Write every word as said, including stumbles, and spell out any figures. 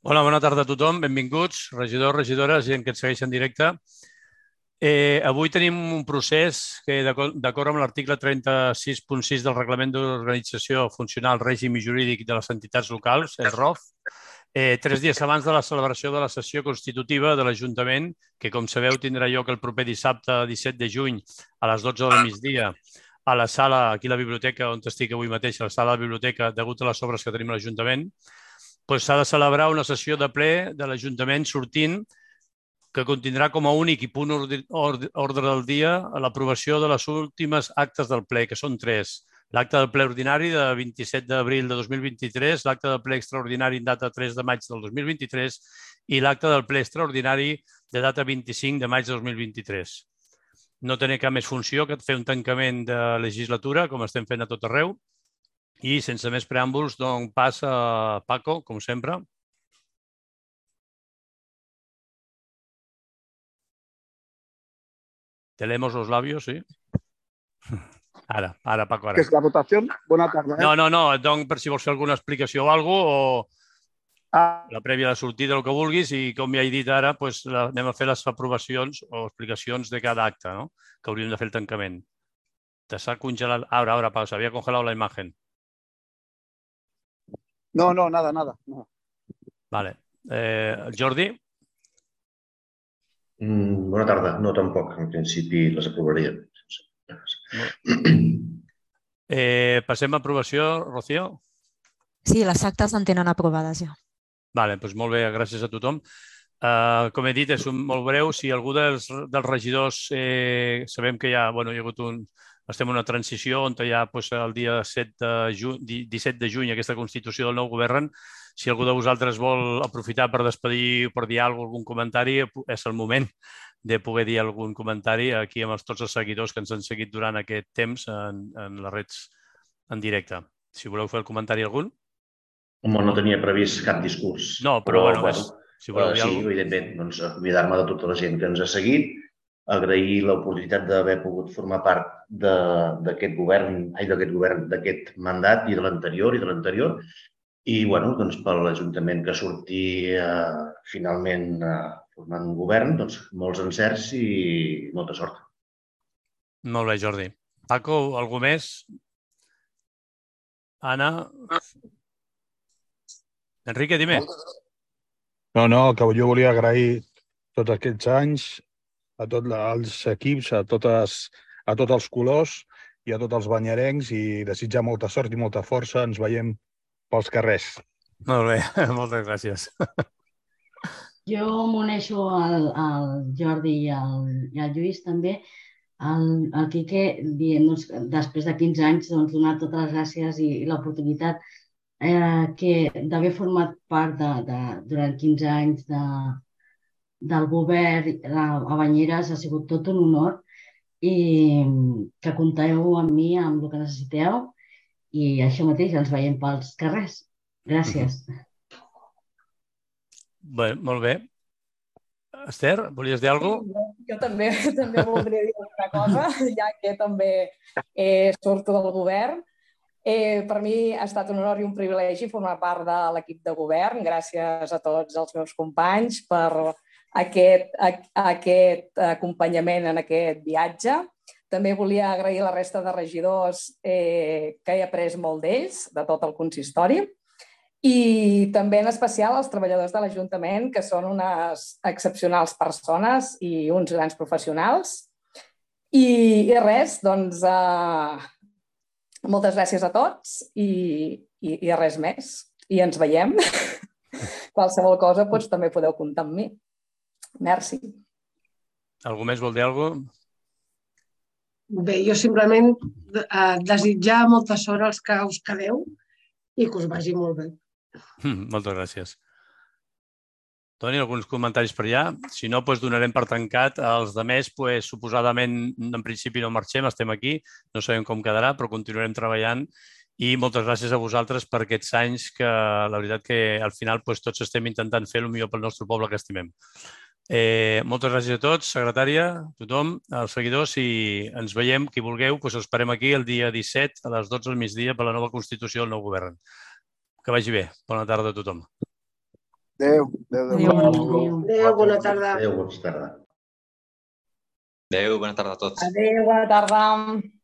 Hola, bona tarda a tothom. Benvinguts, regidors, regidores, gent que ens segueix en directe. Eh, avui tenim un procés que, d'acord amb l'article trenta-sis punt sis del Reglament d'Organització Funcional, Règim i Jurídic de les Entitats Locals, el R O F, eh, tres dies abans de la celebració de la sessió constitutiva de l'Ajuntament, que, com sabeu, tindrà lloc el proper dissabte disset de juny a les dotze del migdia a la sala, aquí a la biblioteca, on estic avui mateix, a la sala de la biblioteca, degut a les obres que tenim a l'Ajuntament, doncs s'ha de celebrar una sessió de ple de l'Ajuntament sortint que contindrà com a únic i punt ordre del dia l'aprovació de les últimes actes del ple, que són tres. L'acte del ple ordinari de vint-i-set d'abril de dos mil vint-i-tres, l'acte del ple extraordinari en data tres de maig del dos mil vint-i-tres i l'acte del ple extraordinari de data vint-i-cinc de maig de dos mil vint-i-tres. No té cap més funció que fer un tancament de legislatura, com estem fent a tot arreu, i sense més preàmbuls, dono pas a Paco, com sempre. Tenemos los labios, sí. Ara, ara, Paco, ara. ¿Qué es la votación? Bona tarda. Eh? No, no, no, et dono per si vols fer alguna explicació o alguna cosa, o ah. la prèvia de sortida, el que vulguis, i com ja he dit ara, doncs, anem a fer les aprovacions o explicacions de cada acte, no? Que hauríem de fer el tancament. Te s'ha congelat... Ara, ara, Pau, s'havia congelat la imagen. No, no, nada, nada. No. Vale. Eh, Jordi? Mm, bona tarda. No, tampoc. En principi les aprovaríem. Eh, passem a aprovació, Rocío? Sí, les actes en tenen aprovades ja. Vale, doncs molt bé, gràcies a tothom. Uh, com he dit, és un molt breu. Si algú dels, dels regidors eh, sabem que ja, bueno, hi ha hagut un... Estem en una transició on hi ha doncs, el dia set de juny, disset de juny aquesta constitució del nou govern. Si algú de vosaltres vol aprofitar per despedir o per dir alguna cosa, algun comentari, és el moment de poder dir algun comentari aquí amb els, tots els seguidors que ens han seguit durant aquest temps en, en les redes en directe. Si voleu fer el comentari algun. Home, no tenia previst cap discurs. No, però, però bueno, bueno és, si voleu dir sí, alguna cosa. Evidentment, doncs, oblidar-me de tota la gent que ens ha seguit, agrair l'oportunitat d'haver pogut formar part d'aquest govern, ai, d'aquest govern, d'aquest mandat i de l'anterior i de l'anterior. I, bueno, doncs, per l'Ajuntament que surti eh, finalment eh, formant un govern, doncs, molts encerts i molta sort. Molt bé, Jordi. Paco, algú més? Anna? Enrique, dime. No, no, que jo volia agrair tots aquests anys a tots els equips, a, totes, a tots els colors i a tots els banyerencs i desitjar molta sort i molta força. Ens veiem pels carrers. Molt bé, moltes gràcies. Jo m'uneixo al, al Jordi i al, i al Lluís també. El, el Quique, dient, doncs, després de quinze anys, doncs, donar totes les gràcies i, i l'oportunitat eh, que d'haver format part de, de, durant quinze anys de, del govern a Banyeres ha sigut tot un honor i que compteu amb mi, amb el que necessiteu i això mateix, ens veiem pels carrers. Gràcies. Bé, molt bé. Esther, volies dir alguna cosa? Jo també, també voldria dir alguna cosa, ja que també eh, surto del govern. Eh, per mi ha estat un honor i un privilegi formar part de l'equip de govern. Gràcies a tots els meus companys per aquest, a, aquest acompanyament en aquest viatge. També volia agrair a la resta de regidors eh, que he après molt d'ells, de tot el consistori. I també en especial als treballadors de l'Ajuntament, que són unes excepcionals persones i uns grans professionals. I, i res, doncs, eh, moltes gràcies a tots i, i, i res més. I ens veiem. Qualsevol cosa doncs, també podeu comptar amb mi. Merci. Algú més vol dir alguna cosa? Bé, jo simplement eh, desitjar molta sort als que us quedeu i que us vagi molt bé. Mm, moltes gràcies. Toni, alguns comentaris per allà? Si no, doncs donarem per tancat. Els altres, doncs, suposadament, en principi no marxem, estem aquí, no sabem com quedarà, però continuarem treballant. I moltes gràcies a vosaltres per aquests anys que, la veritat, que al final doncs, tots estem intentant fer el millor pel nostre poble que estimem. Eh, moltes gràcies a tots, secretària, tothom, els seguidors, i ens veiem, qui vulgueu, doncs esperem aquí el dia disset a les dotze del migdia per la nova Constitució del nou govern. Que vagi bé. Bona tarda a tothom. Adéu. Adéu. Adéu, bona tarda. Adéu. Adéu, bona tarda. Adéu, bona tarda. Adéu, bona tarda a tots. Adéu, bona tarda.